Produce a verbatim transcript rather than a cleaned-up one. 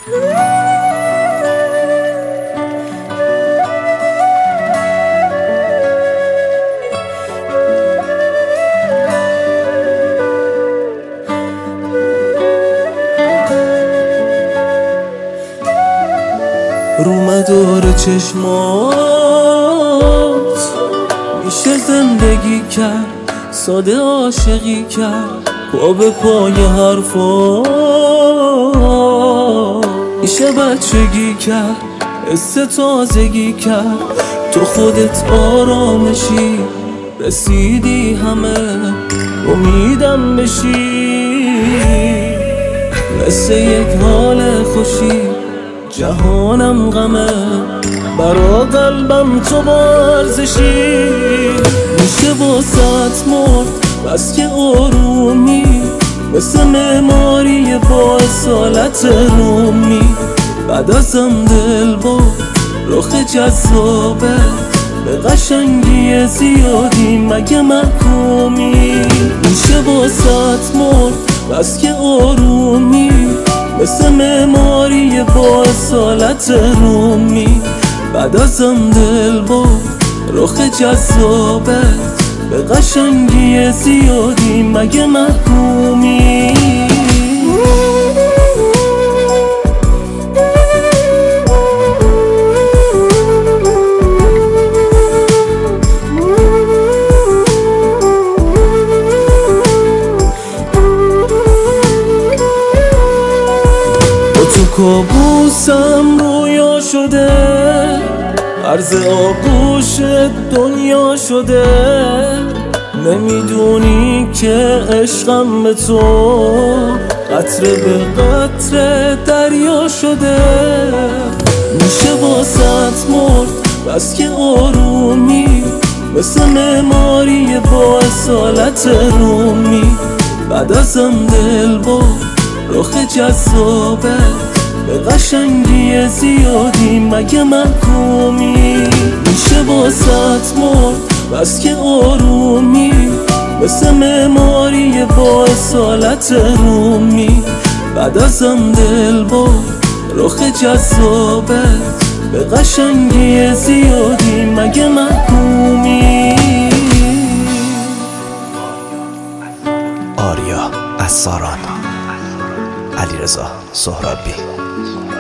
رو مدار چشمات میشه زندگی کرد، ساده عاشقی کرد، پا به پای حرفا میشه بچگی کرد، حس تازگی کرد، تو خودت آرامشی، رسیدی همه امیدم بشی، مثل یک حال خوشی جهانم غمه، برا قلبم تو با ارزشی، میشه واسط مرد بس که آرومی، مثل معماری با اصالت رومی، بعد ازم دل با رخ جذابه، به قشنگی زیادی مگه محکومی، میشه واسط مرد بس که آرومی، مثل معماری با اصالت رومی، بعد ازم دل با رخ جذابت، به قشنگی زیادی مگه محکومی. تو کابوسم رویا شده، عرض آغوش دنیا شده، نمیدونی که عشقم به تو قطره به قطره دریا شده، میشه واسط مرد بس که آرومی، مثل معماری با اصالت رومی، بعد ازم دل با رخ جذابت، به قشنگی زیادی مگه محکومی، میشه واسط مرد بس که آرومی، مثل معماری با اصالت رومی، بعد ازم دل با رخ جذابت، به قشنگی زیادی مگه محکومی. آریا از ساران، علیرضا سهرابی.